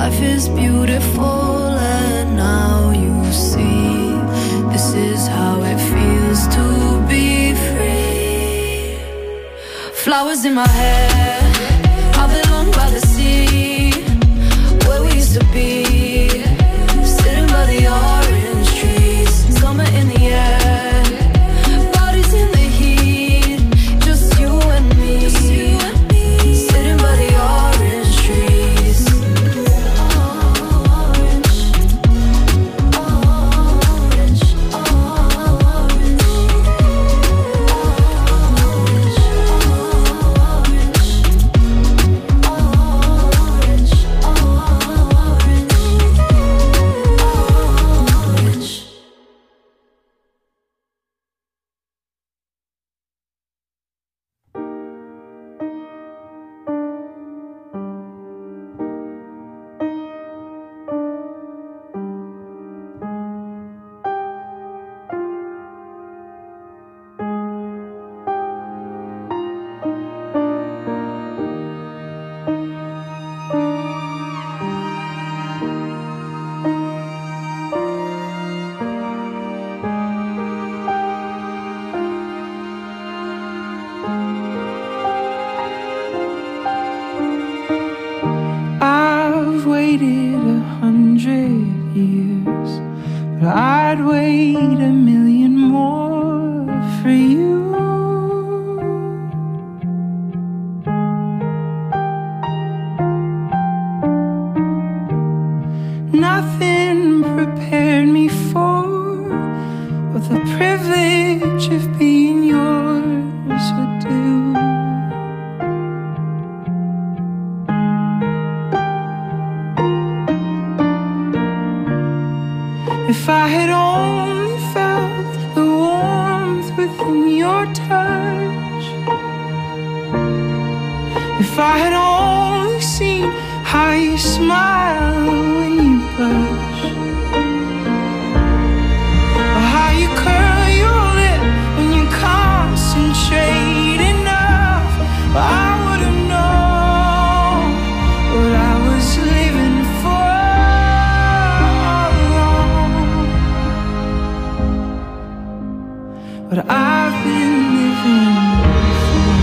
Life is beautiful and now you see this is how it feels to be free. Flowers in my hair, I belong by the sea, where we used to be, sitting by the orange trees. Summer in the air, bodies in the heat, just you and me, sitting by the orange trees. I've waited 100 years, but I'd wait a million more for you. Nothing prepared me for what the privilege of being yours would do. If I had only felt the warmth within your touch, if I had only seen how you smile when you blush, or how you curl your lip when you concentrate enough, I would have known what I was living for. But I've been living for.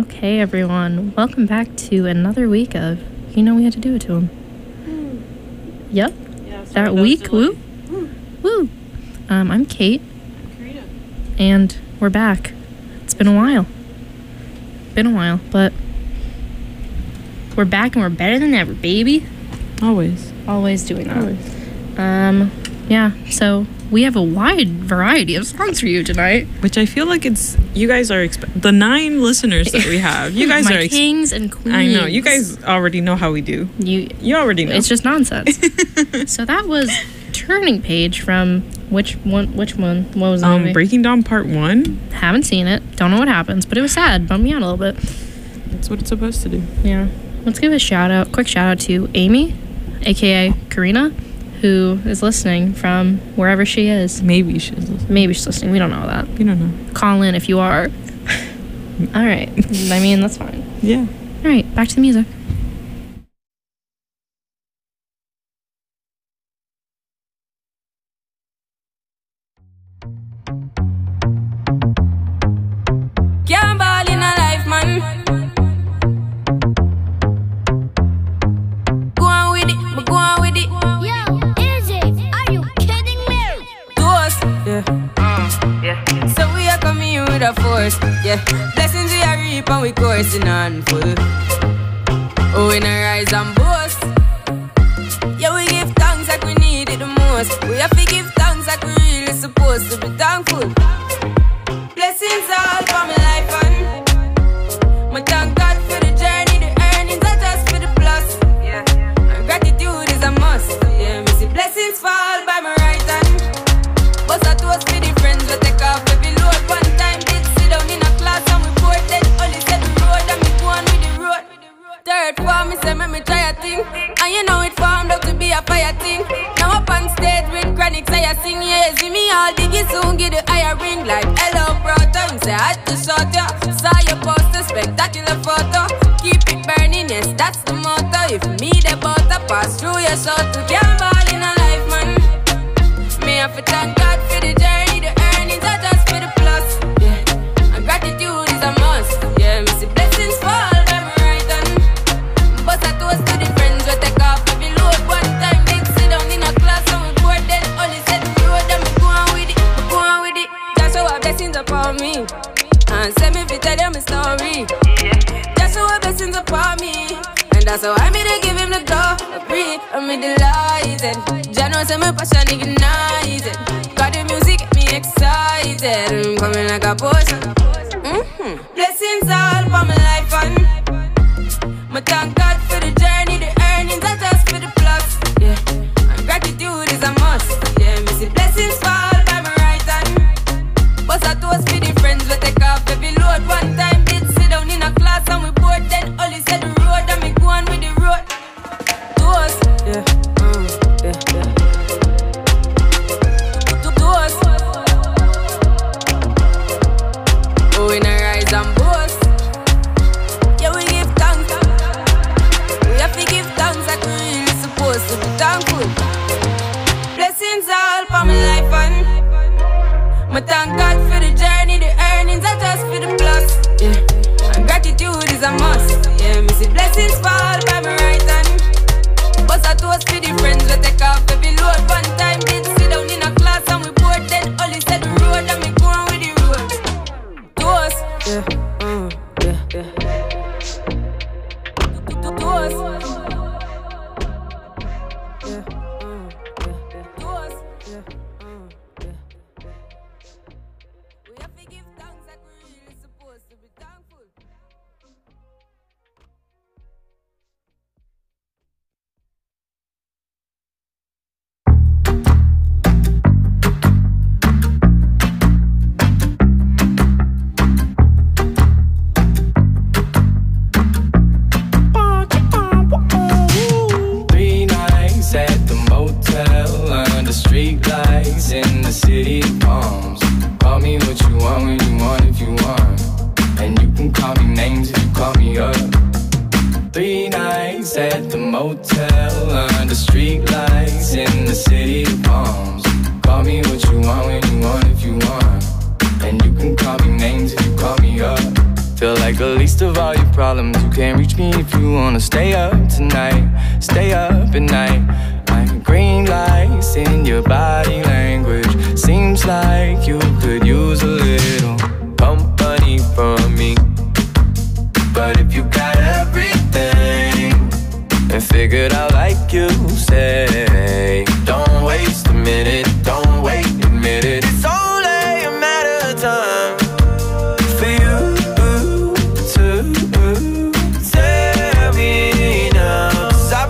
Okay, everyone, welcome back to another week of You Know We Had to Do It to Him. Yep. Yeah, That week, woo. Woo. I'm Kate. Karina. And we're back. It's been a while. But we're back and we're better than ever, baby. Always. Always doing that. Always. Yeah, so we have a wide variety of songs for you tonight. Which I feel like it's, you guys are, the 9 listeners that we have, you guys My are, kings and queens. I know, you guys already know how we do. You already know. It's just nonsense. So that was Turning Page from which one? What was the movie? Breaking Dawn Part 1. Haven't seen it. Don't know what happens, but it was sad. Bummed me out a little bit. That's what it's supposed to do. Yeah. Let's give a quick shout out to Amy, aka Karina, who is listening from wherever she is. Maybe she's listening. Maybe she's listening. We don't know that. We don't know. Call in if you are. All right. I mean, that's fine. Yeah. All right. Back to the music. Can't ball in a life, man. Go on with it, but go on with it. Yo, Izzy, are you kidding me? Toast, yeah. So we are coming here with a force, yeah. Blessings we are reap and we coursing on full. Oh, we not rise and boast. Yeah, we give thanks like we need it the most. We have to give thanks like we really supposed to be thankful. Blessings all for my life and my thank God for the journey, the earnings are just for the plus. Yeah, and gratitude is a must. Yeah, me see blessings fall by my right hand. But I toast for the friends we take off every load. One time did sit down in a class and we poured then only said the road and me go on with the road. Third form, me say me try a thing, and you know it formed out to be a fire thing. Now up on stage with chronics I sing, yeah, see me all diggy soon get the higher ring like hello brother. Him say I had to shot ya, saw your poster, spectacular photo. Keep it burning, yes that's the motto. If me the butter pass through your soul to can't ball in a life man. Me have to thank God for the journey, the earnings are just for the plus. Yeah, and gratitude is a must. Yeah, me see blessings fall. But I toast to the friends we take off every load. One time did sit down in a class and we poured then only said the road and me go on with it. That's how our blessings upon me. And send me to tell them my story. That's how our blessings upon me. And that's how I made to give him the glory. I'm delighted. Jah knows say my passion ignited. Got the music get me excited. I'm coming like a potion. Blessings all for my life and my thank God for the journey, the earnings are just for the plus. Yeah, and gratitude is a must. Yeah, me see blessings fall by my right hand. But I toast for the friends we take off every load. One time did sit down in a class and we poured then only said the road and me go on with the road. Toast, Toast. Oh, we not rise and boast. Yeah, we give thanks. We have to give thanks like we really supposed to be thankful. Blessings all for my life and my thank God for the journey, the earnings are just for the plus. Yeah, and gratitude is a must. Yeah, me see blessings fall by my right hand. But I toast for the friends we take off every load. One time did sit down in a class and we poured then only said the road and me go on with the road. Toast, we have to give thanks like we really supposed to be thankful. Streetlights in the city of palms. Call me what you want when you want if you want. And you can call me names if you call me up. 3 nights at the motel under streetlights in the city of palms. Call me what you want when you want if you want. And you can call me names if you call me up. feel like the least of all your problems. You can't reach me if you wanna stay up tonight. Stay up at night. I'm green lights in your body language. Seems like you could use a little company from me. But if you got everything and figured out like you say, don't waste a minute, don't wait, admit it. It's only a matter of time for you to tell me now. 'Cause I've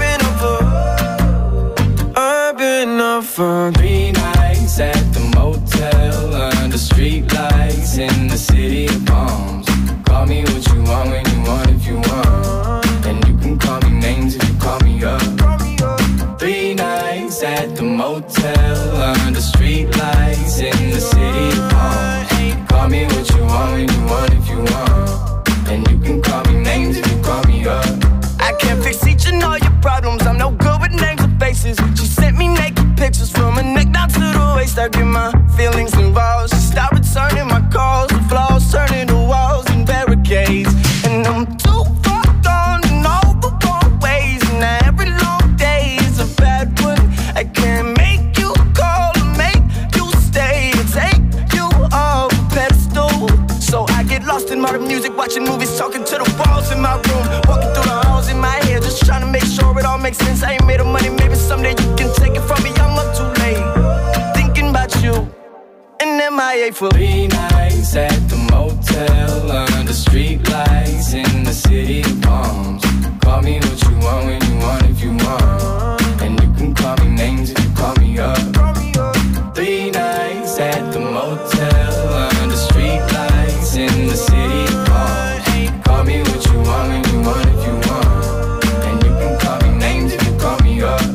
been up for 3 nights at the motel under street lights in the city of palms. Call me what you want when you want if you want, and you can call me names if you call me up. 3 nights at the motel under street lights in the city of palms. Call me what you want when you want if you want, and you can call me names if you call me up. I can't fix each and all your problems. I'm no good with names or faces. She sent me naked pictures from her neck down to the waist. I get my feelings involved. She stopped returning my calls. The flaws turning to walls and barricades. And I'm too far gone in all the wrong ways. And every long day is a bad one. I can't make you call or make you stay or take you off a pedestal. So I get lost in modern music, watching movies, talking to the walls in my room, walking through the halls in my head, just trying to make sure it all makes sense. I ain't made of money, maybe someday you can take it from me. I'm up too late, thinking about you, and MIA for 3 nights at the motel under street lights in the city of palms. Call me what you want when you want if you want, and you can call me names if you call me up. 3 nights at the motel under street lights in the city of palms. Call me what you want when you want if you want, and you can call me names if you call me up.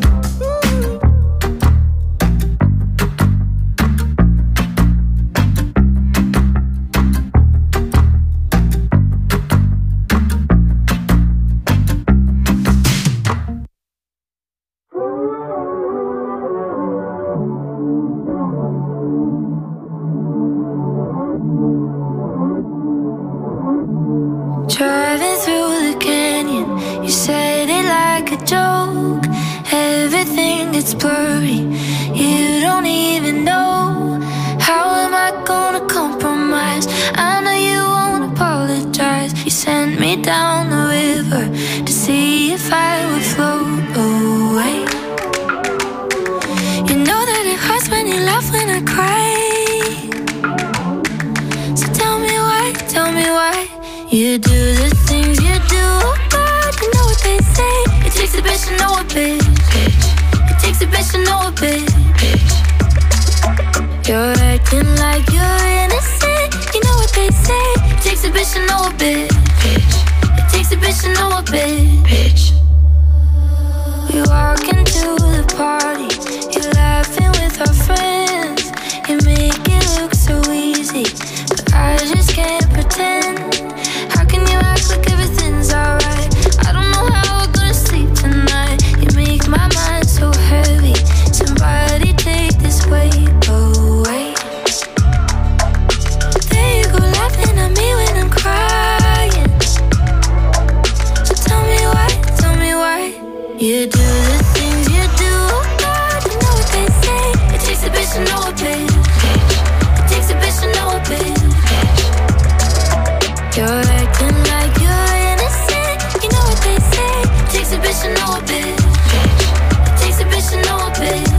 Driving through the canyon, you said it like a joke. Everything gets blurry, you don't even know. How am I gonna compromise? I know you won't apologize. You sent me down the river to see if I would float away. You know that it hurts when you laugh when I cry. So tell me why you do the things you do. Oh God, you know what they say. It takes a bitch to know a bitch. It takes a bitch to know a bitch. You're acting like you're innocent. You know what they say. It takes a bitch to know a bitch. It takes a bitch to know a bitch. We walk into the party, you're laughing with our friends. You make it look so easy, but I just can't pretend. How can you act like everything's alright? I don't know how we're gonna sleep tonight. You make my mind so heavy. Somebody take this weight away. There you go, laughing at me when I'm crying. So tell me why you do the things you do. Oh God, you know what they say. It takes a bitch to know a bitch. It takes a bitch to know a bitch. You're acting like you're innocent. You know what they say. It takes a bitch to know a bitch. It takes a bitch to know a bitch.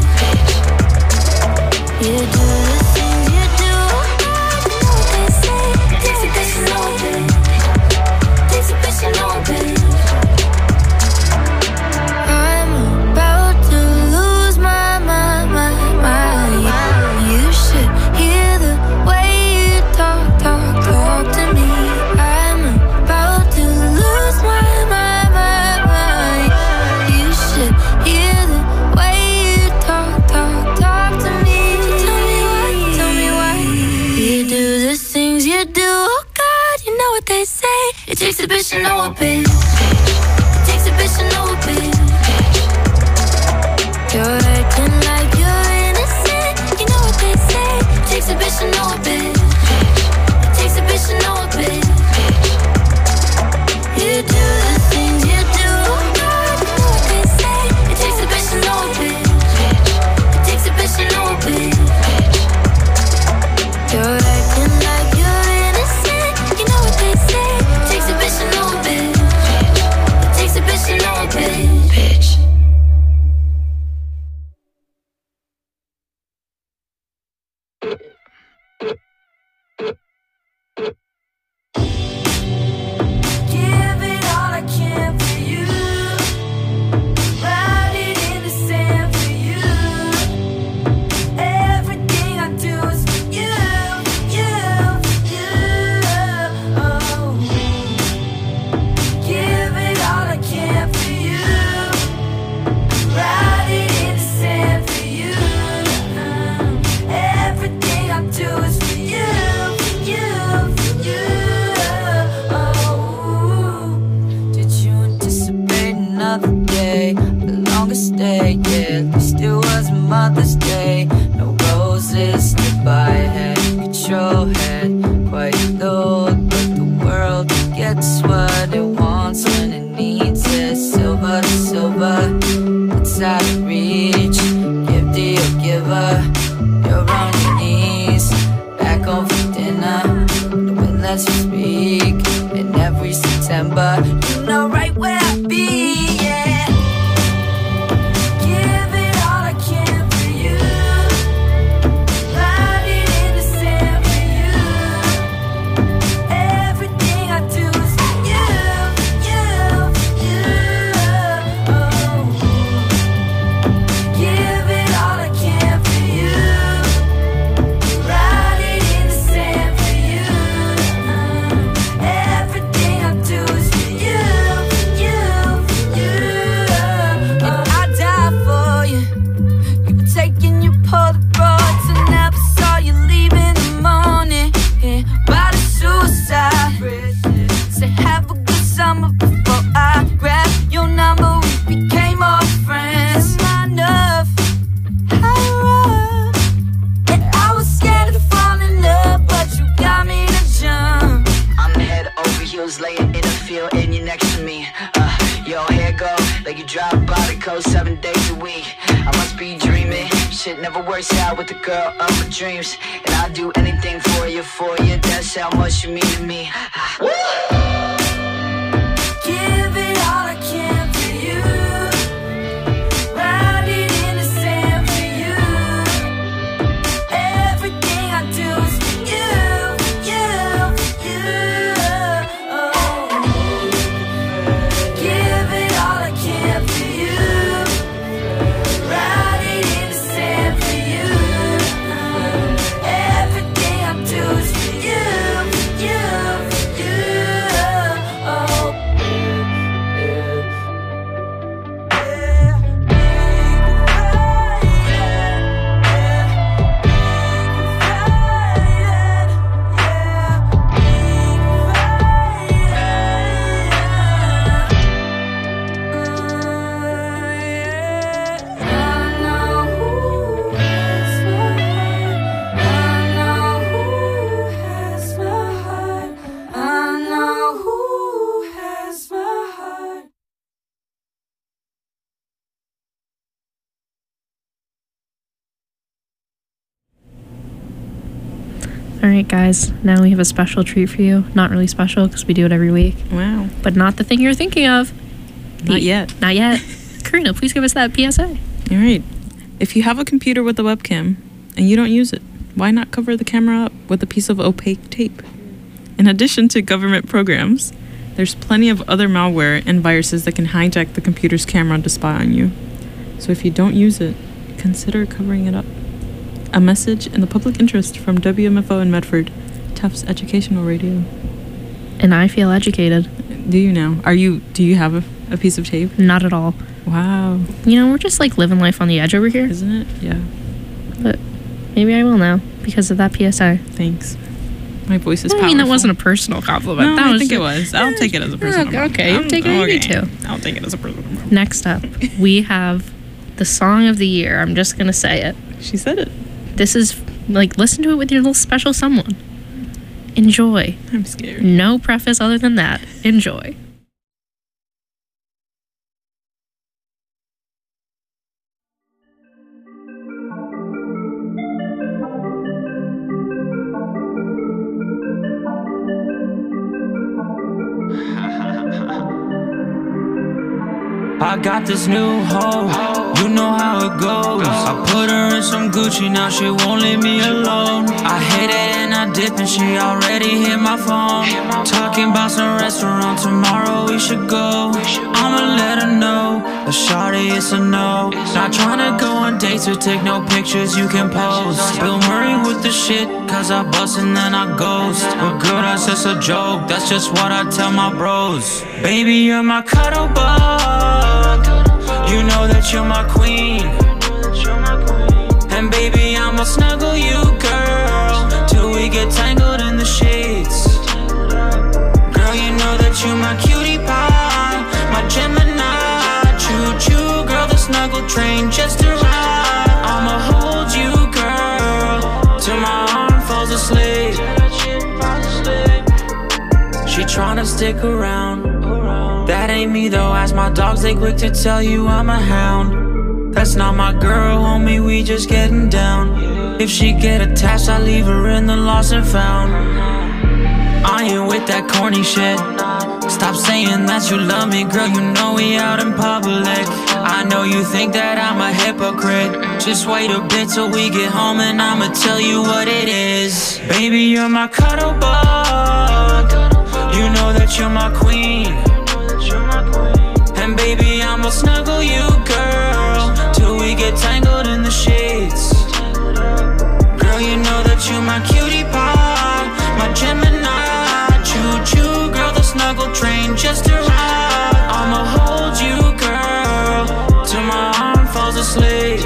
You do the things you do. You know what they say. It takes a bitch to know a bitch. It takes a bitch to know a bitch. I'm a Bitch. Give it all I can for you. Write it in the sand for you. Everything I do is for you, you, you. Oh. Give it all I can for you. Write it in the sand for you. Everything I do is for you, for you, for you. Oh. Did you anticipate another day? The longest day, yeah. At least it was Mother's Day. No roses to buy ahead. Control head, quite low, but the world gets what it wants when it needs it. Silver to silver, it's out of reach. Give to your giver, you're on your knees. Back home for dinner, the wind lets you speak. And every September, you know right where I be, yeah. Give it all I can for you. Write it in the sand for you. Everything I do is for you, for you, for you. Oh. Give it all I can for you. Write it in the sand for you. Everything I do is for you, for you, for you. And I die for you. You were taking your Polaroids and never saw you leave in the morning. Yeah, by the suicide. Say have a good summer before I grab your number. We became all friends. Line up, higher up. And I was scared to fall in love, but you got me to jump. I'm head over heels, laying in the field, and you're next to me. Yo, here go, like you drive by the coast 7 days a week. I must be dreaming. Shit never works out with the girl of my dreams. And I'll do anything for you, for you. That's how much you mean to me. Give it all I can for you. Write it in the sand for you. Everything I do is for you, for you, for you. Oh. Give it all I can for you. Write it in the sand for you. Everything I do is for you, for you, for you. Oh. All right, guys. Now we have a special treat for you. Not really special because we do it every week, Wow. but not the thing you're thinking of. Not yet. Not yet. Karina, please give us that PSA. All right. If you have a computer with a webcam and you don't use it, why not cover the camera up with a piece of opaque tape? In addition to government programs, there's plenty of other malware and viruses that can hijack the computer's camera to spy on you. So if you don't use it, consider covering it up. A message in the public interest from WMFO in Medford, Tufts Educational Radio. And I feel educated. Do you now? Do you have a piece of tape? Not at all. Wow. You know, we're just like living life on the edge over here. Isn't it? Yeah. But maybe I will now because of that PSI. Thanks. My voice is powerful. I mean, that wasn't a personal compliment. No, that I was think it was. I'll take it as a personal Okay, you take it easy too. I'll take it as a personal compliment. Next up, we have the song of the year. I'm just going to say it. She said it. This is, like, listen to it with your little special someone. Enjoy. I'm scared. No preface other than that. Enjoy. I got this new hoe, you know how it goes. I put her in some Gucci, now she won't leave me alone. I hit it and I dip and she already hit my phone. Talking about some restaurant, tomorrow we should go. I'ma let her know, the shawty it's a no. Not tryna go on dates or take no pictures you can post. Bill Murray with the shit, cause I bust and then I ghost. But girl, that's just a joke, that's just what I tell my bros. Baby, you're my cuddle bug, you know that you're my queen. And baby, I'ma snuggle you, girl, till we get tangled in the sheets. Girl, you know that you're my cutie pie, my Gemini. Choo-choo, girl, the snuggle train just arrived. I'ma hold you, girl, till my arm falls asleep. She tryna stick around, that ain't me though. Ask my dogs, they quick to tell you I'm a hound. That's not my girl, homie, we just getting down. If she get attached, I leave her in the lost and found. I ain't with that corny shit. Stop saying that you love me, girl, you know we out in public. I know you think that I'm a hypocrite. Just wait a bit till we get home and I'ma tell you what it is. Baby, you're my cuddle bug, you know that you're my queen. And baby, I'ma snuggle you, girl, till we get tangled in the sheets. Girl, you know that you're my cutie pie, my Gemini. Choo-choo, girl, the snuggle train just arrived. I'ma hold you, girl, till my arm falls asleep.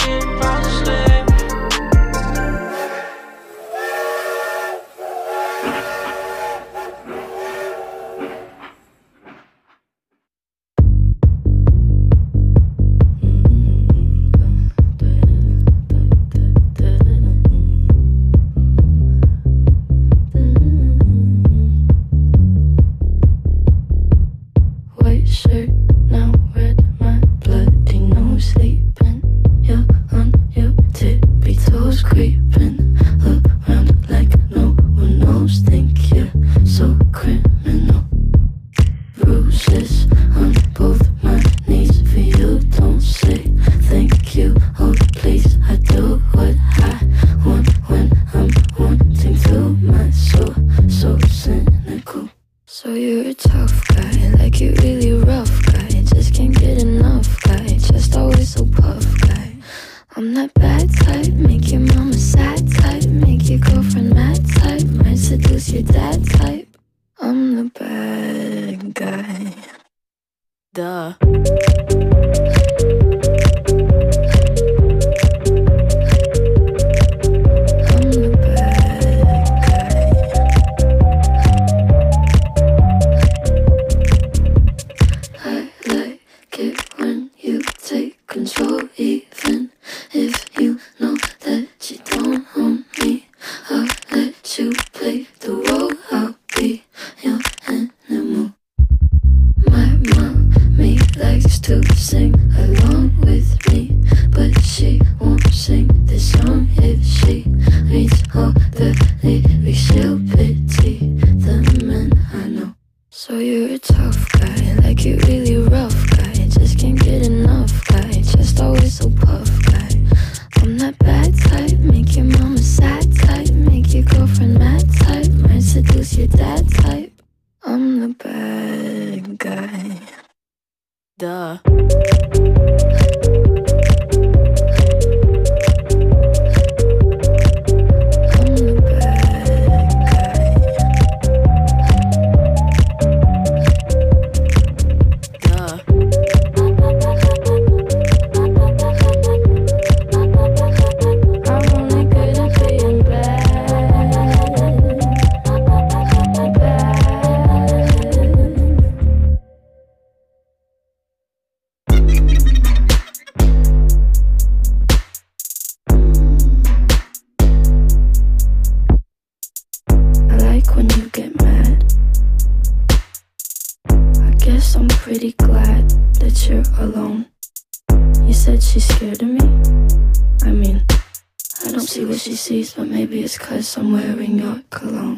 But maybe it's 'cause I'm wearing your cologne.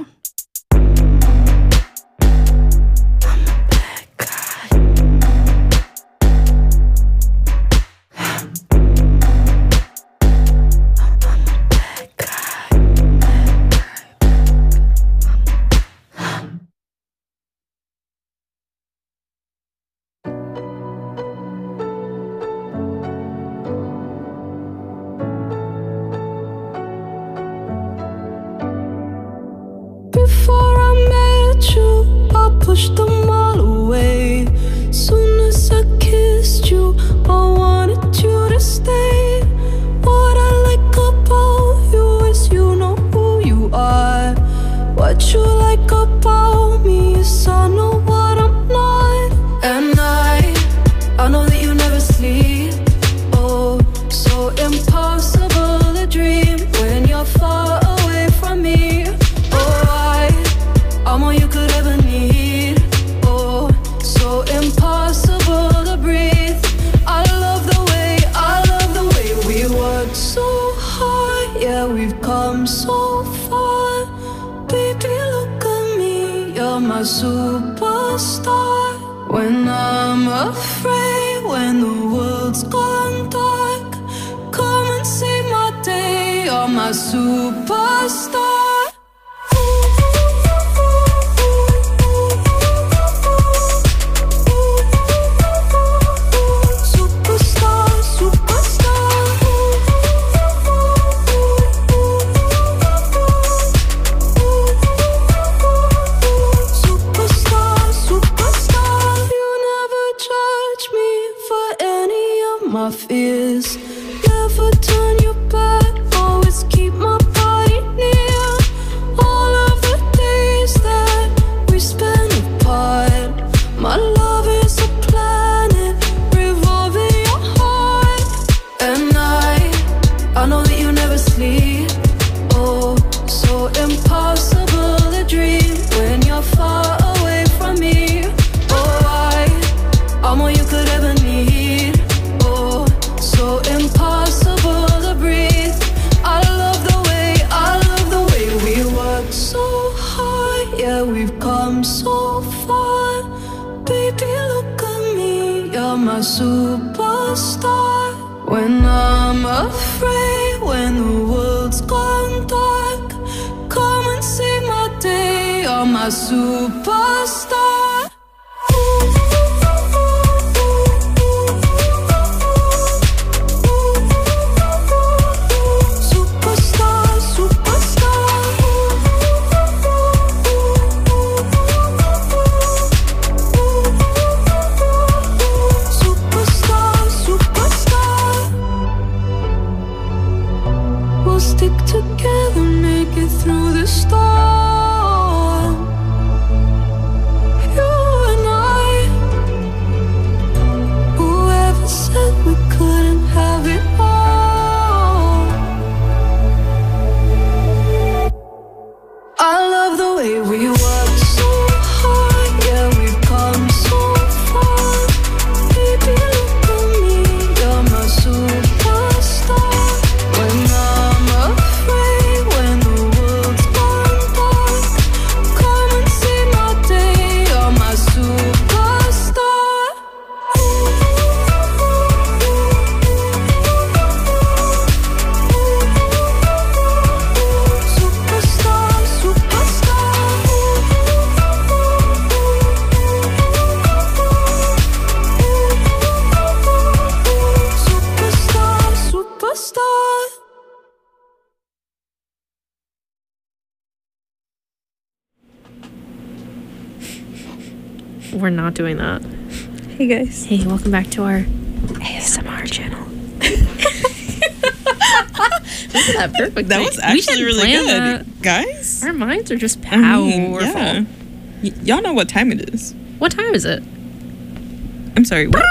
I'm a bad guy. pushed them all away. Soon as I kissed you, I wanted you to stay. What I like about you is you know who you are. What you like about me is I know what I'm not. And I know that you never sleep. Oh, so impossible to dream when you're far away from me. Oh, I'm all you could ever need. Oh, so impossible to breathe. I love the way we work so hard. Yeah, we've come so far. Baby, look at me, you're my superstar. When I'm afraid, when the world's gone dark, come and save my day, you're my superstar. Superstar, superstar. Superstar, superstar. You never judge me for any of my fears. Never turn your back, always keep my body near. All of the days that we spend apart, my love is a planet revolving your heart. And I know that you never sleep. Oh, so impossible to dream when you're far away from me. Oh, I'm all you could ever need. Oh, so impossible to breathe. I love the way we work so hard. Yeah, we've come so far. Baby, look at me, you're my superstar. When I'm afraid, when the world's gone dark, come and save my day, you're my superstar. Superstar, superstar. Superstar, superstar. We'll stick together, make it through the storm. You and I. Whoever said we couldn't have it all. I love the way we work so hard. Yeah, we've come so far. Baby, look at me, you're my superstar. When I'm afraid, when the world's gone dark, come and save my day, you're my superstar. Superstar, superstar. Superstar, superstar. We're not doing that. Hey guys. Hey, welcome back to our ASMR channel. Wasn't that perfect? That We- was we actually didn't really plan good. that. Guys. Our minds are just I powerful. mean, yeah. Y'all know what time it is. What time is it? I'm sorry. What?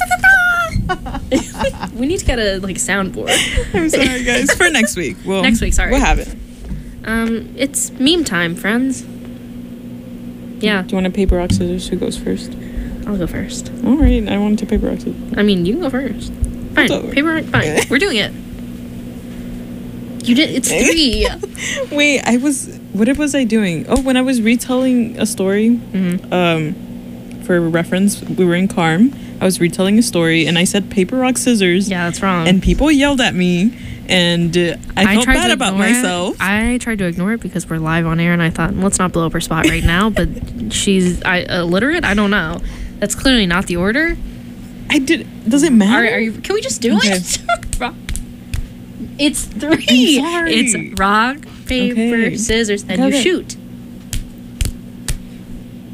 We need to get a soundboard. I'm sorry, guys. For next week. Well, Next week, sorry. We'll have it. It's meme time, friends. Yeah, Do you want a paper, rock, scissors? Who goes first? I'll go first. All right. I want to paper, rock, scissors. I mean, you can go first. Fine, over. paper, fine. We're doing it. You did. It's 3. Wait, what was I doing? Oh, when I was retelling a story, for reference, we were in Carm. I was retelling a story, and I said paper, rock, scissors. Yeah, that's wrong. And people yelled at me, and I felt tried bad to about ignore it. myself. I tried to ignore it because we're live on air, and I thought, let's not blow up her spot right now. But she's illiterate. I don't know. That's clearly not the order. Does it matter? Are you? Can we just do Okay. it? It's 3. I'm sorry. It's rock, paper, Okay. scissors, then Okay. you shoot.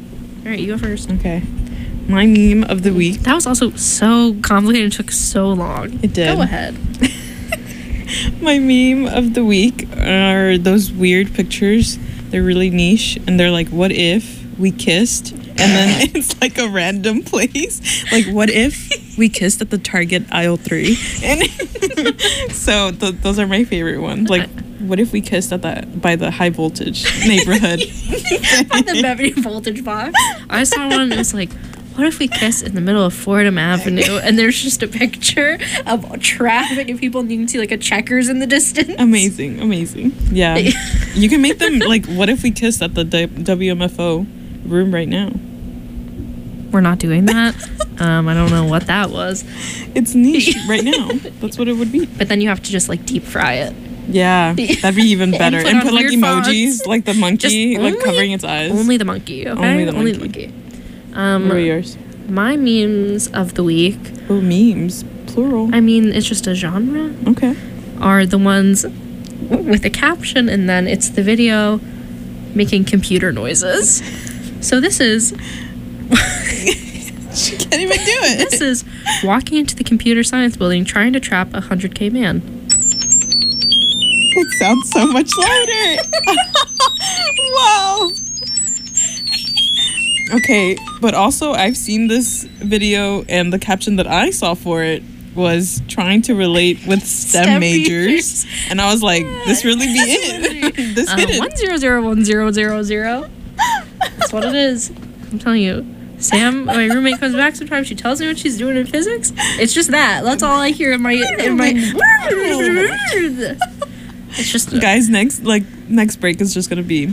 All right, you go first. Okay. My meme of the week. That was also so complicated. It took so long. It did. Go ahead. My meme of the week are those weird pictures. They're really niche, and they're like, what if we kissed? And then it's like a random place. Like, what if we kissed at the Target aisle 3? And so those are my favorite ones. Like, what if we kissed at by the high voltage neighborhood? At the Beverly Voltage box. I saw one that was like, what if we kissed in the middle of Fordham Avenue? And there's just a picture of traffic and people, and you can see like a checkers in the distance. Amazing. Yeah. You can make them like, what if we kissed at the WMFO room right now? We're not doing that. I don't know what that was. It's niche right now. That's what it would be. But then you have to just like deep fry it. Yeah, that'd be even better. And And put put on like weird emojis, fonts. like the monkey, Just like only- covering its eyes. Only the monkey, okay? Only the monkey. What are yours? My memes of the week, Oh, memes, plural. I mean, it's just a genre, Okay. are the ones with a caption and then it's the video making computer noises. So this is She can't even do it. this is walking into the computer science building trying to trap a 100K man. It sounds so much louder. Wow. Okay, but also I've seen this video, and the caption that I saw for it was trying to relate with STEM majors, and I was like, this really be it. This hit it. 1001000. That's what it is. I'm telling you. Sam, my roommate, comes back sometimes. She tells me what she's doing in physics. It's just that. That's all I hear in my. It's just. Guys, next break is just gonna be.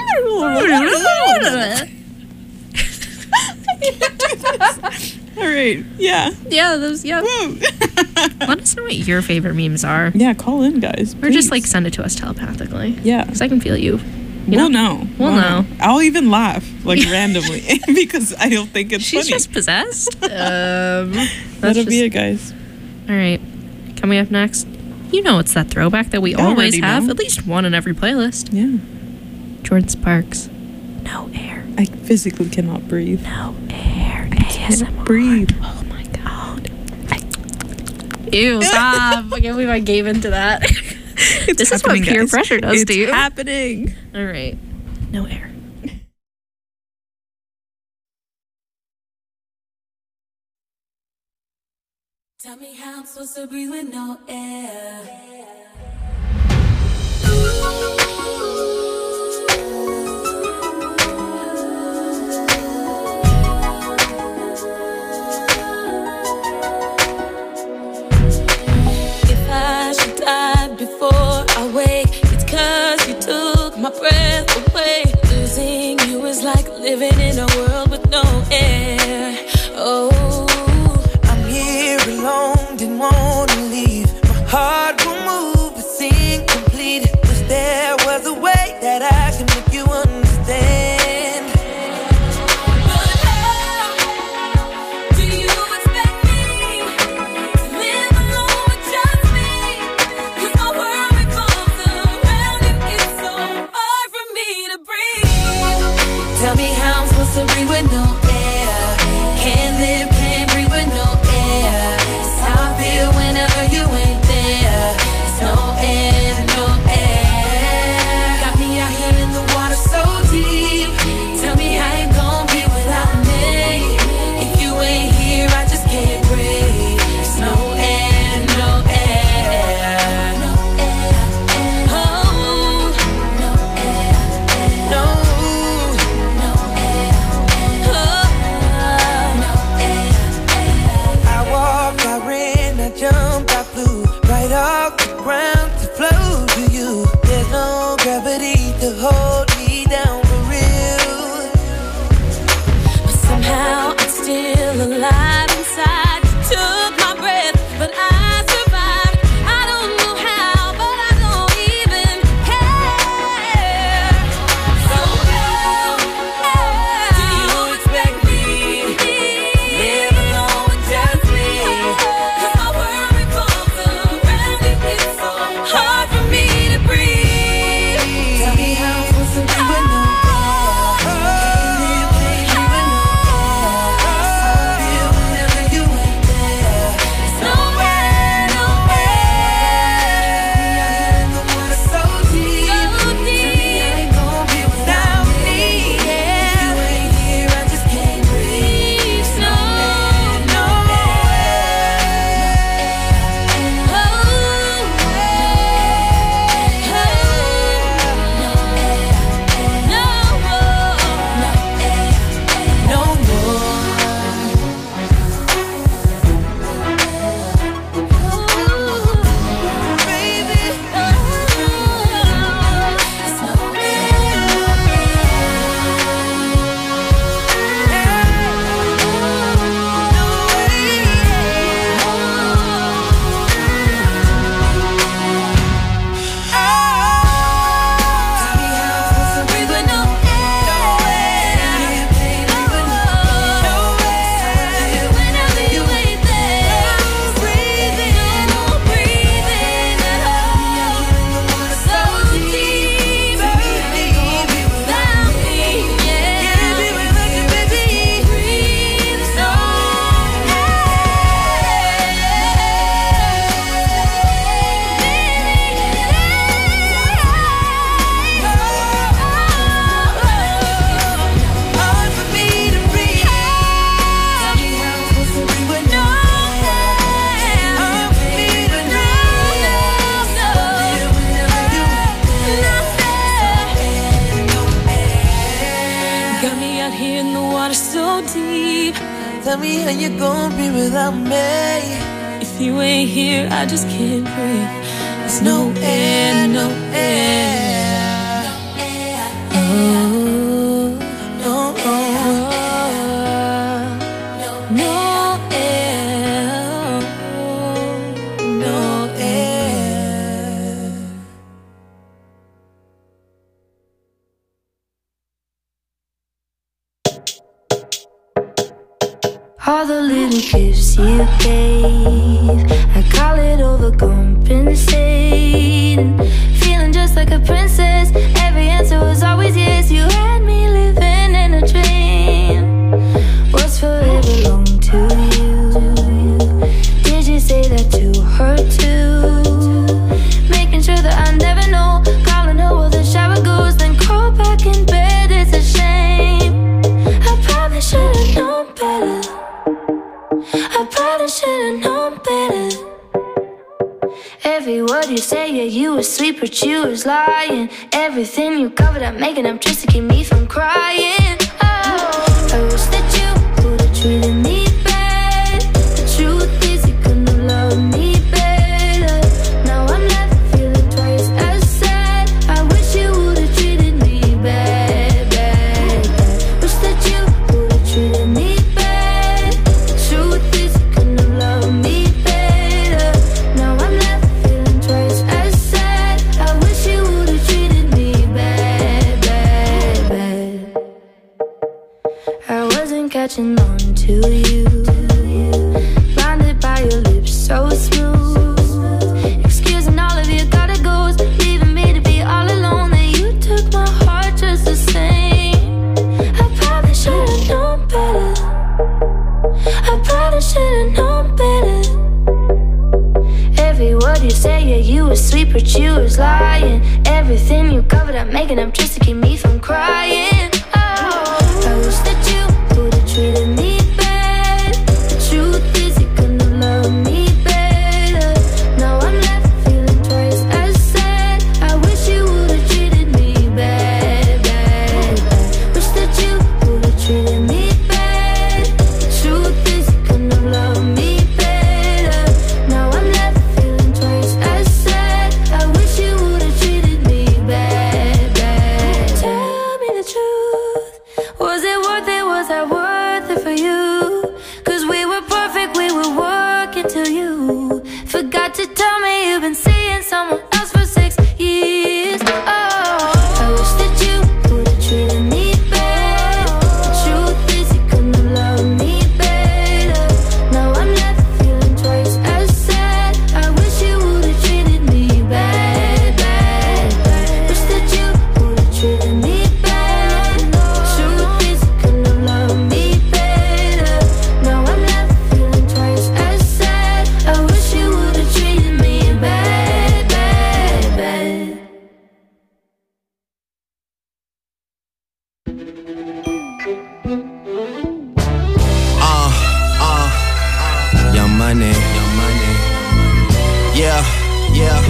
All right. Yeah. Yeah, those. Yeah. Woo. Let us know what your favorite memes are, Yeah, call in, guys. or just please. like send it to us telepathically. Yeah. Because I can feel you. We'll know. We'll know. I'll even laugh like randomly because I don't think it's She's funny. just possessed. That'll be it, guys. All right. Coming up next, you know it's that throwback that we I always already have, know. at least one in every playlist. Yeah. Jordan Sparks. No air. I physically cannot breathe. No air. Can't ASMR. breathe. Oh my god. Ew, stop. I can't believe I gave into that. This is what happening, peer guys. pressure does It's to you. happening. All right. No air. Tell me how I'm supposed to breathe with no air. If I should die before I wake, it's 'cause you took my breath away. Losing you is like living in a world with no air. Oh, I'm here alone, didn't wanna leave. My heart will move, but seem complete. Wish there was a way that I can make you understand. but how do you expect me to live alone with just me? 'Cause my world revolves around you. It's so hard for me to breathe. Tell me how I'm supposed Tell me how you gonna be without me. If you ain't here, I just can't breathe. There's no air, no air. Oh, no air. No air. No air. All the little gifts you gave, I call it overcompensating. Feeling just like a princess, every answer was always yes. You had me living in a dream. Was forever belong to you? Did you say that to her too? Making sure that I never know. Calling her while the shower goes, then crawl back in bed. It's a shame. I probably should've known better. I probably should've known better. Every word you say, yeah, you was sweet, but you was lying. Everything you covered up, making up just to keep me from crying. Oh, I wish that you would've treated me bad. The truth is, you couldn't have loved me better. Now I'm left feeling twice as sad. I wish you would've treated me bad, bad, bad. Wish that you would've treated me bad. The truth is, you couldn't have loved me better. Now I'm left feeling twice as sad. I wish you would've treated me bad, bad, bad. I wasn't catching on to you, blinded by your lips so smooth. Excusing all of your gotta goes, leaving me to be all alone. Then you took my heart just the same. I probably should've known better. I probably should've known better. Every word you say, yeah, you was sweet, but you was lying. Everything you covered up, making up just to keep me from crying. Oh, I wish that you would've treated me bad. The truth is, you couldn't have loved me better. Now I'm left feeling twice as sad. I wish you would've treated me bad, bad, bad. Wish that you would've treated me bad. The truth is, you couldn't have loved me better. Now I'm left feeling twice as sad. I wish you would've treated me bad, bad. Tell me the truth. Was it worth it? Was I worth it for you? 'Cause we were perfect, we were working till you forgot to tell me you've been seeing someone else for 6 years. Oh, I wish that you would've treated me bad. The truth is, you couldn't have loved me better. Now I'm left feeling twice as sad. I wish you would've treated me bad, bad, bad. Wish that you would've treated me bad. The truth is, you couldn't have loved me better. Now I'm left feeling twice as sad. I wish you would've treated me bad, bad, bad. Young money, yeah, yeah.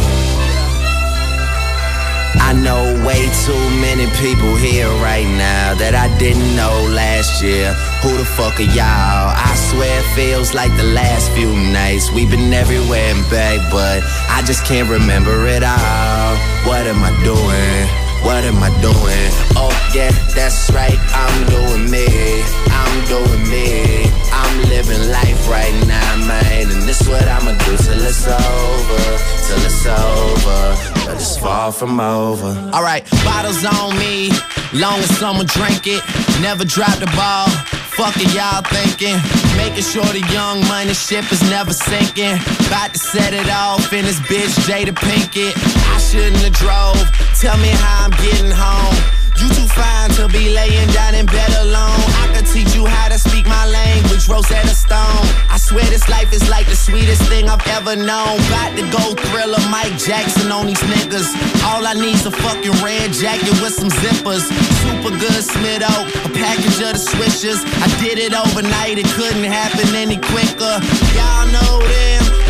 I know way too many people here right now that I didn't know last year. Who the fuck are y'all? I swear it feels like the last few nights. We've been everywhere and back, but I just can't remember it all. What am I doing? What am I doing? Oh yeah, that's right, I'm doing me. I'm doing me. I'm living life right now, man. And this what I'ma do till it's over. Till it's over. But it's far from over. Alright, bottles on me. Long as someone drink it. Never drop the ball. Fuck it, y'all thinking. Making sure the young money ship is never sinking. About to set it off in this bitch Jada Pinkett. I shouldn't have drove. Tell me how I'm getting home. You too fine to be laying down in bed alone. I could teach you how to speak my language, Rosetta Stone. I swear this life is like the sweetest thing I've ever known. About to go Thriller, Mike Jackson on these niggas. All I need's a fucking red jacket with some zippers. Super good Smitto, a package of the Swishers. I did it overnight, it couldn't happen any quicker. Y'all know them, well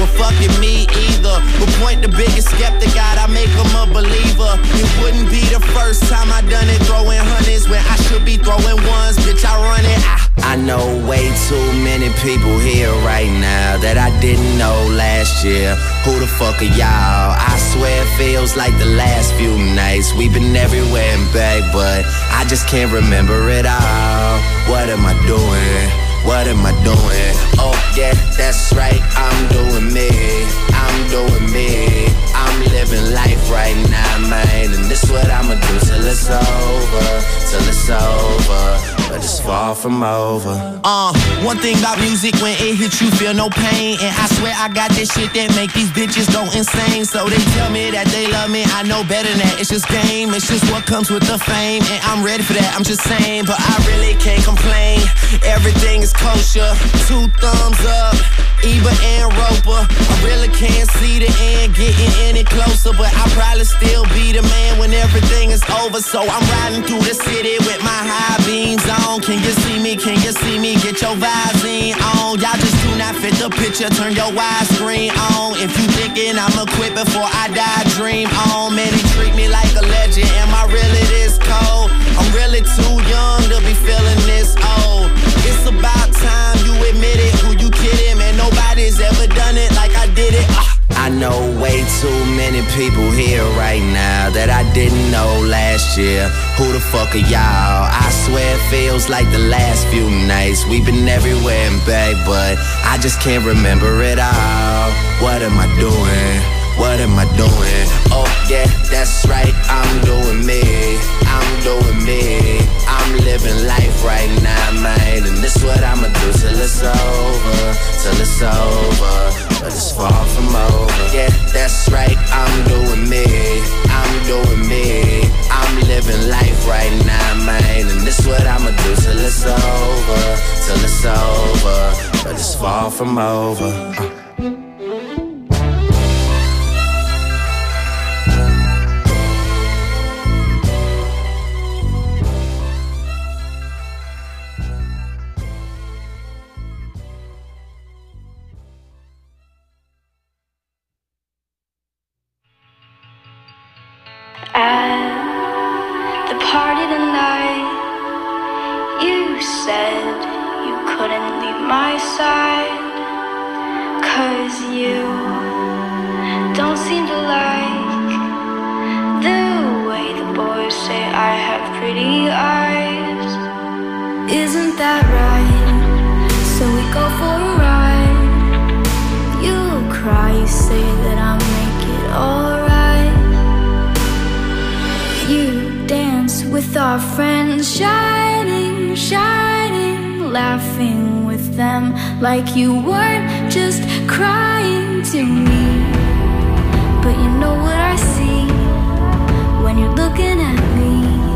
fucking me either. But point the biggest skeptic out, I make him a believer. It wouldn't be the first time I done it, throwing hundreds when I should be throwing ones. Bitch, I run it. I know way too many people here right now that I didn't know last year. Who the fuck are y'all? I swear it feels like the last few nights. We've been everywhere and back, but I just can't remember it all. What am I doing? What am I doing? Oh yeah, that's right, I'm doing me. I'm doing me. I'm living life right now, man. And this what I'ma do till it's over. Till it's over. But it's far from over. One thing about music, when it hits you feel no pain. And I swear I got this shit that make these bitches go insane. So they tell me that they love me, I know better than that. It's just game, it's just what comes with the fame. And I'm ready for that, I'm just saying. But I really can't complain. Everything is kosher, 2 thumbs up, Eber and Roper. I really can't see the end getting any closer, but I'll probably still be the man when everything is over. So I'm riding through the city with my high beams on. Can you see me? Can you see me? Get your vibes in on. Y'all just do not fit the picture, turn your widescreen on. If you thinking I'ma quit before I die, dream on. Man, they treat me like a legend. Am I really this cold? I'm really too young to be feeling this old. It's about time you admit it. Who you kidding, man? Nobody's ever done it like I did it. I know way too many people here right now that I didn't know last year. Who the fuck are y'all? I swear it feels like the last few nights. We've been everywhere and back, but I just can't remember it all. What am I doing? What am I doing? Oh yeah, that's right, I'm doing me. I'm doing me. I'm living life right now, man. And this what I'ma do till it's over. Till it's over. But it's far from over. Yeah, that's right, I'm doing me. I'm doing me. I'm living life right now, man. And this what I'ma do till it's over. Till it's over. But it's far from over. At the party tonight, you said you couldn't leave my side, 'cause you don't seem to like the way the boys say I have pretty eyes. Isn't that right? So we go for a ride. You cry, you say that I'll make it alright. You dance with our friends, shining, shining, laughing with them like you weren't just crying to me. But you know what I see when you're looking at me.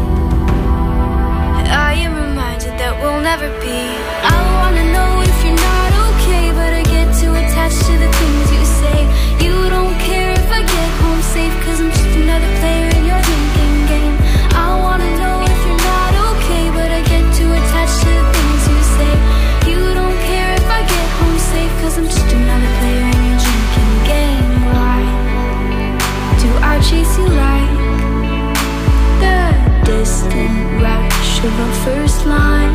I am reminded that we'll never be. I wanna know if you're not okay, but I get too attached to the things you say. You don't care if I get home safe, 'cause I'm just another player in your drinking game. I wanna know if you're not okay, but I get too attached to the things you say. You don't care if I get home safe, 'cause I'm just another player in your drinking game. Why do I chase you like the distant rush of a first line?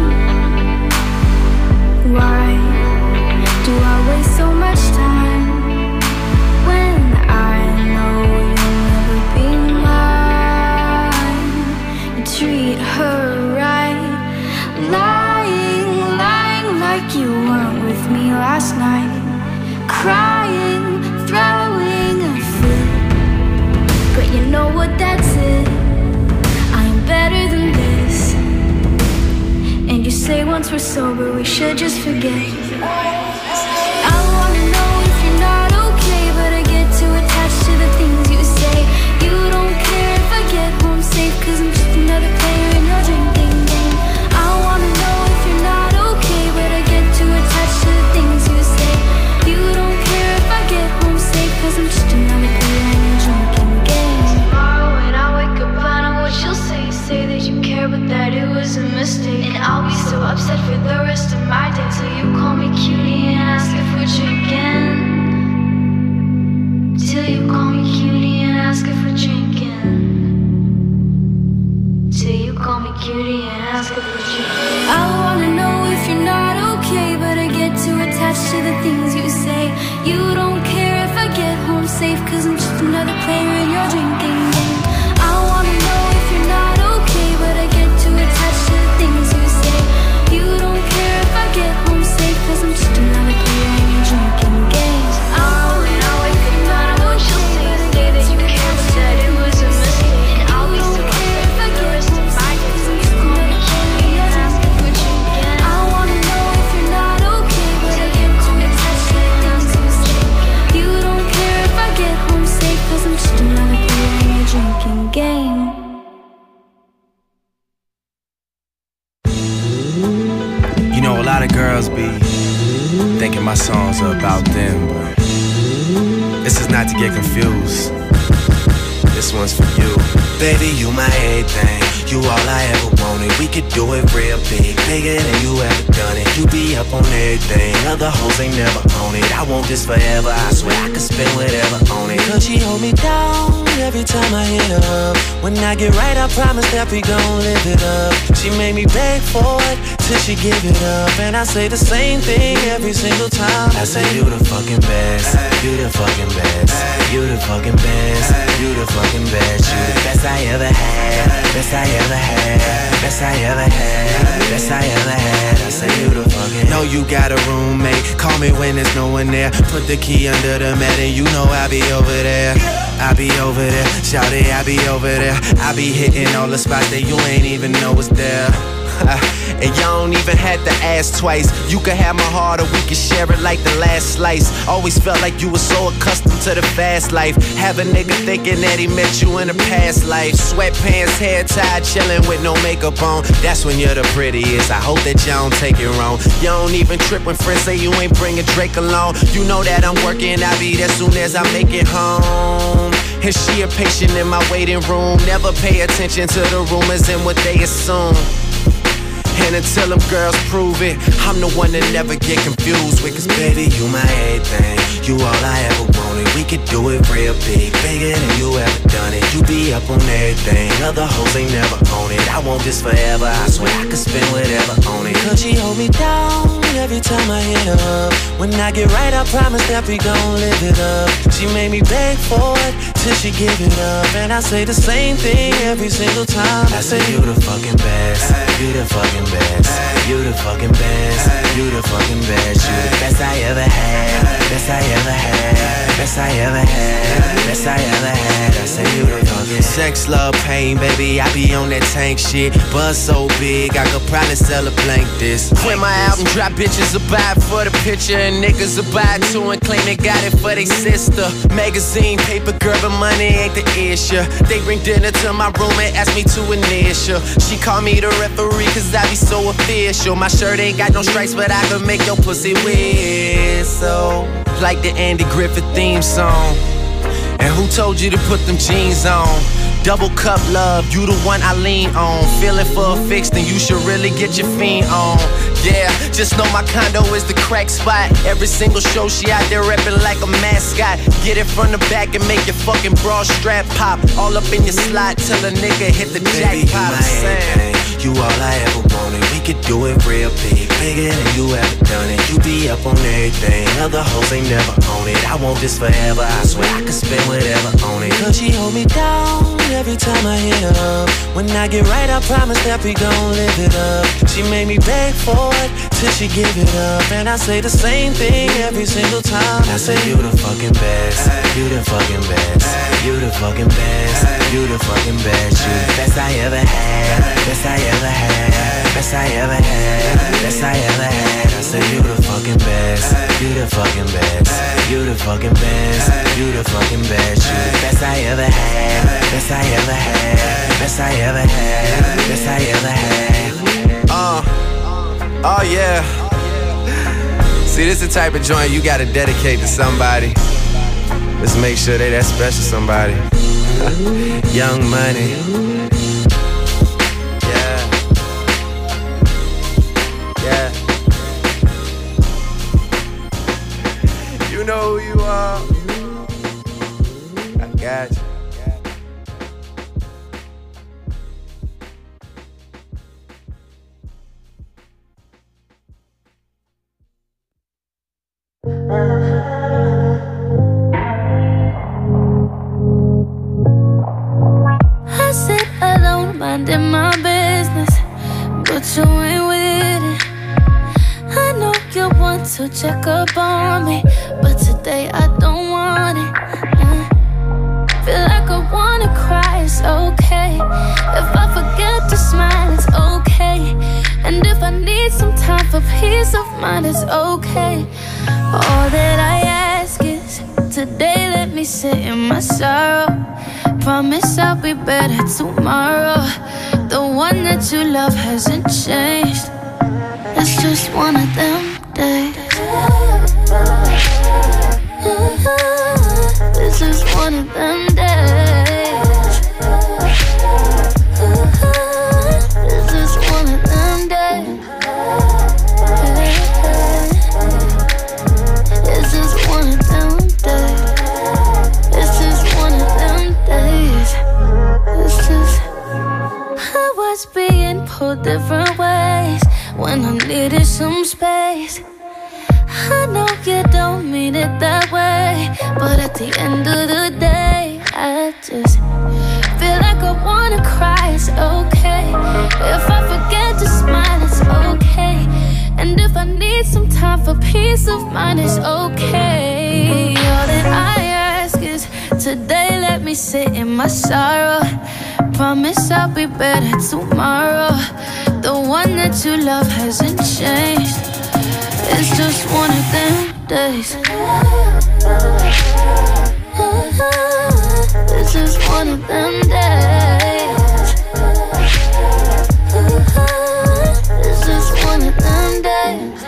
Why do I waste so much time when I know you'll never be mine? You treat her right, lying, lying like you weren't with me last night, crying, throwing a fit. But you know what, that's it, I'm better than this. And you say once we're sober we should just forget. I wanna know if you're not okay, but I get too attached to the things you say. You don't care if I get home safe, 'cause I'm just another player in your drinking game. I wanna know if you're not okay, but I get too attached to the things you say. You don't care if I get home safe, 'cause I'm just another player in your drinking game. Tomorrow when I wake up I know what you'll say. Say that you care but that it was a mistake. And I'll be so upset for the rest of my day till you call me cutie another player in your drinking game. I wanna know if you're not okay, but I get too attached to the things you say. You don't care if I get home safe, cause I'm just another player in your drinking game. I wanna know if you're not okay, but I get too attached to the things you say. You don't care if I get home safe, cause I'm just another player in your drinking game. I wanna know if you're not okay, but I get too attached to the things you say. You don't care if I get home safe, cause I'm just another player in your drinking game. You know, a lot of girls be thinking my songs are about them, but this is not to get confused. This one's for you. Baby, you my everything. You all I ever wanted. We could do it real big, bigger than you ever done it. You be up on everything, other hoes ain't never on it. I want this forever, I swear I could spend whatever on it. Cause she hold me down every time I hit her up. When I get right, I promise that we gon' live it up. She made me beg for it till she give it up. And I say the same thing every single time. I say you the fucking best, you the fucking best, you the fucking best, you the fucking best, you the best I ever had, best I ever had, best I ever had, best I ever had. I say you the fucking. Know you got a roommate, call me when there's no one there. Put the key under the mat and you know I'll be over there. I be over there, shout it, I be over there. I be hitting all the spots that you ain't even know was there. And y'all don't even have to ask twice. You could have my heart or we could share it like the last slice. Always felt like you were so accustomed to the fast life. Have a nigga thinking that he met you in a past life. Sweatpants, hair tied, chilling with no makeup on. That's when you're the prettiest. I hope that y'all don't take it wrong. You don't even trip when friends say you ain't bringing Drake along. You know that I'm working, I'll be there soon as I make it home. And she a patient in my waiting room. Never pay attention to the rumors and what they assume. And until them girls prove it, I'm the one that never get confused with. Cause baby, you my everything, you all I ever wanted. We could do it real big, bigger than you ever done it. You be up on everything, other hoes ain't never on it. I want this forever, I swear I could spend whatever on it. Cause she hold me down every time I hit her up. When I get right, I promise that we gon' live it up. She made me beg for it till she give it up. And I say the same thing every single time. I say you the fucking best, you the fucking best, you the fucking best, you the fucking best, you the best I ever had, best I ever had, best I ever had, best I ever had. I say you the fucking sex, love, pain, baby. I be on that tank shit. Buzz so big, I could probably sell a blank this. When my album drop, bitches will buy it for the picture, and niggas will buy it too and claim they got it for they sister. Magazine, paper, girl, but money ain't the issue. They bring dinner to my room and ask me to initial. She call me the referee cause I be so official. My shirt ain't got no stripes, but I can make your pussy whistle like the Andy Griffith theme song. And who told you to put them jeans on? Double cup love, you the one I lean on. Feeling for a fix, then you should really get your fiend on. Yeah, just know my condo is the crack spot. Every single show she out there reppin' like a mascot. Get it from the back and make your fucking bra strap pop. All up in your slot till a nigga hit the jackpot. You all I ever wanted. We could do it real big, bigger than you ever done it. You be up on everything, other hoes ain't never on it. I want this forever, I swear I could spend whatever on it. Cause she hold me down every time I hit her up. When I get right, I promise that we gon' live it up. She made me beg for it till she give it up. And I say the same thing every single time. I say you the fucking best, you the fucking best, you the fucking best, you the fucking best, you the best I ever had, best I ever had, best I ever had, best I ever had. I say you the fucking best, you the fucking best, you the fucking best, you the fucking best, you the best I ever had, best I ever had, best I ever had, best I ever had. Oh yeah. See, this the type of joint you gotta dedicate to somebody. Let's make sure they that special somebody. Young Money. You know who you are. I got you. minding my business, but you ain't with it. I know you want to check up on me, but today I don't want it. Feel like I wanna cry, it's okay. If I forget to smile, it's okay. And if I need some time for peace of mind, it's okay. All that I ask is today let me sit in my sorrow. Promise I'll be better tomorrow. The one that you love hasn't changed. It's just one of them days. This is one of them days. This is one of them days. This is one of them days. This is one of them days. This is. I was being pulled different ways when I needed some space. I know you don't mean it that way, but at the end of the day, I just feel like I wanna cry, it's okay. If I forget to smile, it's okay. And if I need some time for peace of mind, it's okay. All that I ask is today let me sit in my sorrow. Promise I'll be better tomorrow. The one that you love hasn't changed. It's just one of them days. This is one of them days. This is one of them days.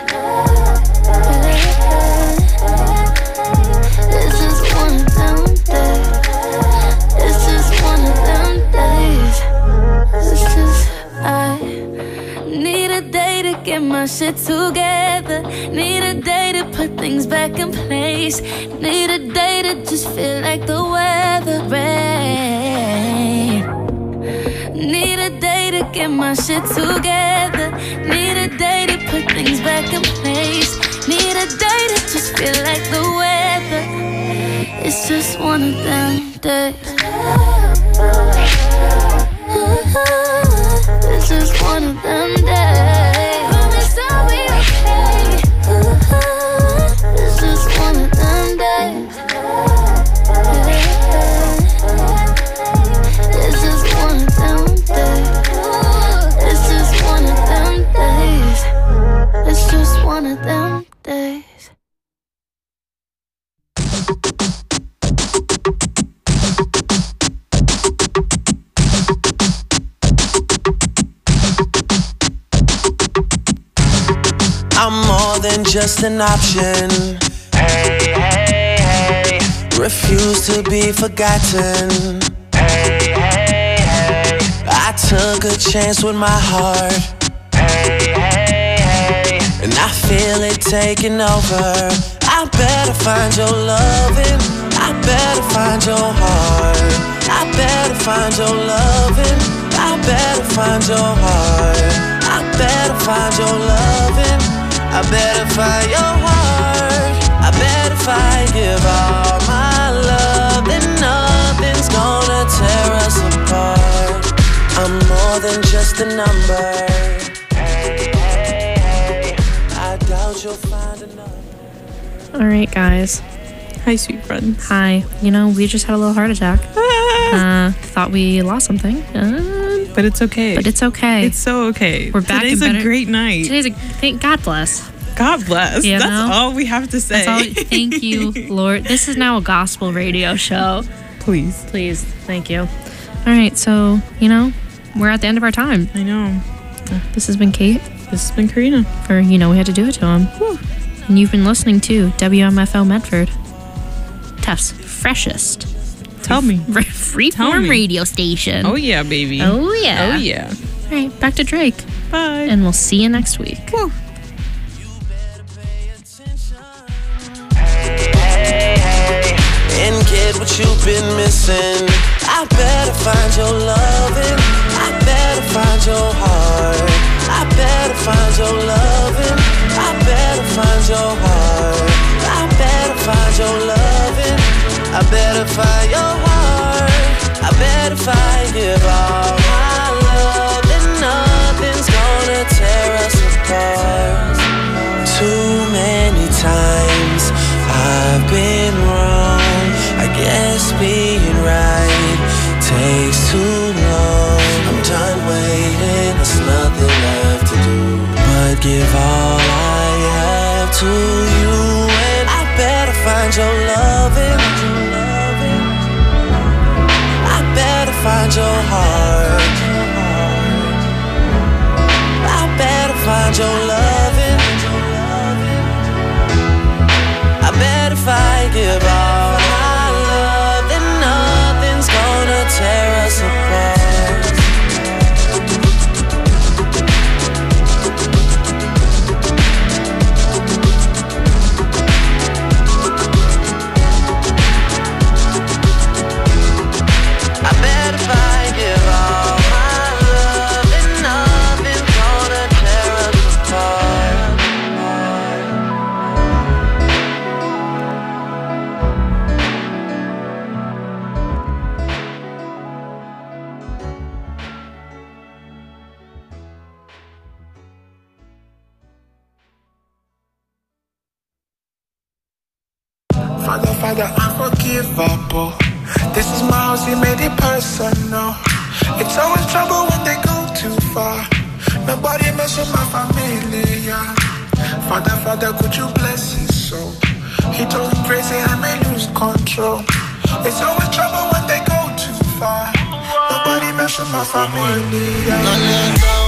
This is one of them days. This is one of them days. This is I need a day to get my shit together. Need a day to put things back in place. Need a day to just feel like the weather rain. Need a day to get my shit together. Need a day to put things back in place. Need a day to just feel like the weather. It's just one of them days. This is one of them days. Promise I'll be okay. This is one of them days. This is one of them days. This is one of them days. It's just one of them days. I'm more than just an option. Hey, hey, hey. Refuse to be forgotten. Hey, hey, hey. I took a chance with my heart. Hey, hey, hey. And I feel it taking over. I better find your loving. I better find your heart. I better find your loving. I better find your heart. I better find your loving. I better find your heart. I bet if I give all my love, then nothing's gonna tear us apart. I'm more than just a number. Hey, hey, hey. I doubt you'll find another. All right, guys. Hi, sweet friends. Hi. You know, we just had a little heart attack. Thought we lost something. But it's okay. But it's okay. It's so okay. We're back. Today's a great night. Thank God bless. God bless. You That's know? all we have to say. Thank you, Lord. This is now a gospel radio show. Please. Please. Thank you. All right. So, you know, we're at the end of our time. I know. This has been Kate. This has been Karina. For, you know, we had to do it to him. Whew. And you've been listening to WMFL Medford. Tufts freshest. Tell me. Freeform radio station. Oh, yeah, baby. Oh, yeah. Oh, yeah. All right. Back to Drake. Bye. And we'll see you next week. Woo. And get what you've been missing. I better find your loving. I better find your heart. I better find your loving. I better find your heart. I better find your loving. I better find your heart. I better find give all my love. give all I have to you, and I better find your loving. I better find your heart. I better find your loving. I bet if I give all my love, then nothing's gonna tear us apart. I bet if I give all my love, then nothing's gonna tear us apart. Father, Father, unforgivable. This is my house, you made it personal. It's always trouble when they go too far. Nobody mess with my family, yeah. Father, Father, could you bless his soul? He told him crazy, I may lose control. It's always trouble when they go too far. Nobody mess with my family, yeah.